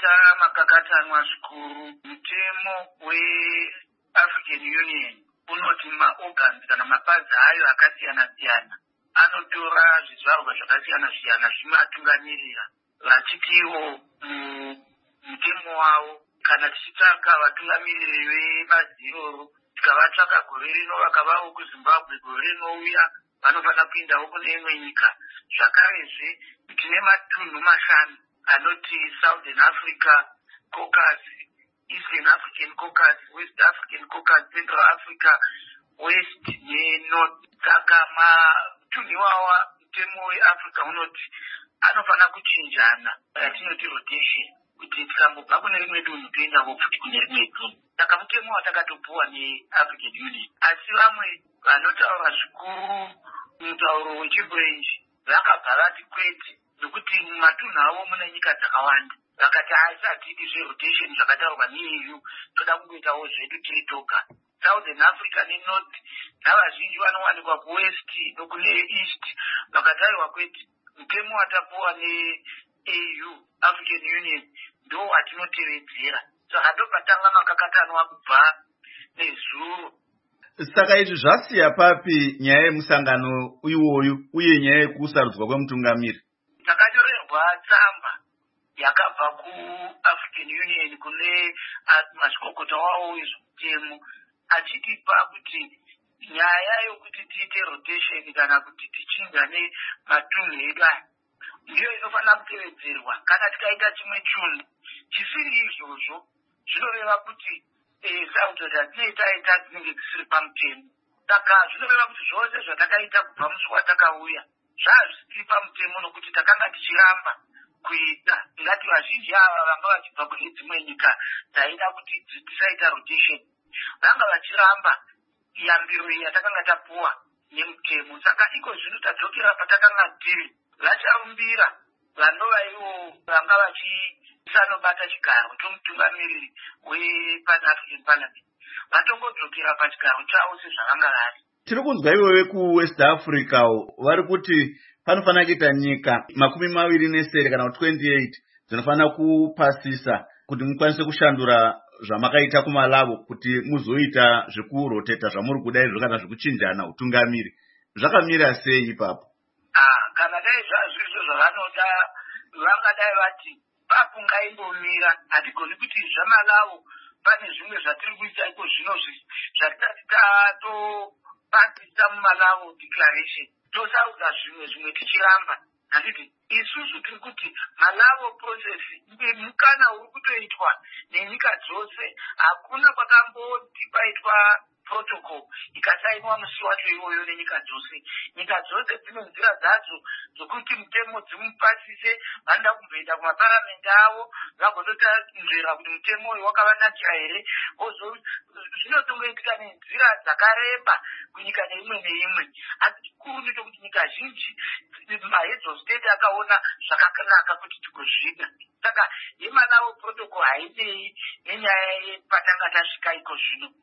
Pakaita makakatanwa zvikuru. Mutemo weAfrican Union unoti maorgans kana mapazi ayo akasiyana-siyana anotora zvizvarwa zvakasiyana-siyana zvimatungamirira, vachitiwo mutemo wavo. Kana tichitsvaka vatungamiriri vebazi iroro, tikavatsvaka gore rino vakavawo kuZimbabwe, gore rinouya vanofanira kuindawo kune imwe nyika. Zvakarezve tine matunhu mashanu anoti Southern Africa Caucasus, Eastern African Caucasus, West African Caucasus, Central Africa, West neNorth. Saka matunhu iwawa mutemo weAfrica unoti anofanira kuchinjana, yatinoti rotation, kuti tikambobva kune rimwe dunhu toendawo futi kune rimwe dunhu. Saka mutemo watakatopuwa neAfrican Union. Asi vamwe vanotaura zvikuru mutauro wechibwenji vakabva vati kwete, nokuti mumatunhu avo mune nyika dzakawanda. Vakati hatidi zverotation zvakataurwa neEU, toda kungoitawo zvedu tiri toga. Southern Africa neNorth navazhinji vanowanikwa kuWest nokune East. Vakataurwa kwete, mutemo watapuwa neEU, African Union, ndo watinotevedzera. Saka ndopatanga makakatanwa kubva nezuro. Saka izvi zvasiya papi nyaya yemusangano iwoyu uye nyaya yekusarudzwa kwemutungamiri? Takanyorerwa tsamba yakabva kuAfrican Union kune mazvikokota wavo wezvemutemo achitipa kuti nyaya yokuti tiite rotation kana kuti tichinjane matunhu edu ndiyo inofanira kutevedzerwa. Kana tikaita chimwe chunhu chisiri izvozvo, zvinoreva kuti saudzo dzatinoita dzinenge dzisiri pamutemo. Saka zvinoreva kuti zvose zvatakaita kubva musi watakauya zvazvisiri pamutemo, nokuti takanga tichiramba kuita. Ngati vazhinji ava vanga vachibva kune dzimwe nyika dzaida kuti tisaita rotation, vanga vachiramba yambiro iyi yatakanga tapuwa nemutemo. Saka iko zvino tadzokera patakanga tiri, vacharumbira vanova ivo vanga vachisanobata chigaro chomutungamiriri wePan-African Parliament, vatongodzokera pachigaro chavo sezvavanga vari. Tiri kunzwa iwewe kuWest Africa vari kuti panofanira kuita nyika 24 kana 28 dzinofanira kupasisa kuti mukwanise kushandura zvamakaita kuMalavo kuti muzoita zvekuroteta zvamuri kuda izvo kana zvekuchinjana utungamiri. Zvakamira sei ipapo? Kana dai zvazvizvo zvavanoda, vangadai vati papu ngaimbomira. Hatigoni kuti zvaMalavo pane zvimwe zvatiri kuita iko zvino zvatisati tatopasisa muMalavo declaration, tosarudza zvimwe tichiramba. Handiti isusu tiri kuti Malavo process mukana uri kutoitwa nenyika dzose. Hakuna kwakamboti paitwa protocol ikasainwa musi wacho iwoyo nenyika dzose. Nyika dzose dzine nzira dzadzo dzokuti mutemo dzimupasise, vanoda kumboenda kumaparamende avo vagototanzvera kuti mutemo uyu wakavanakira here. Zvinotongoitika nenzira dzakareba kunyika neimwe neimwe. Asi chikuru ndechekuti nyika zhinji maheads of state akaona zvakanaka kuti tigozvida. Saka yeMalavo protocol hainei nenyaya yepatanga tasvika iko zvino.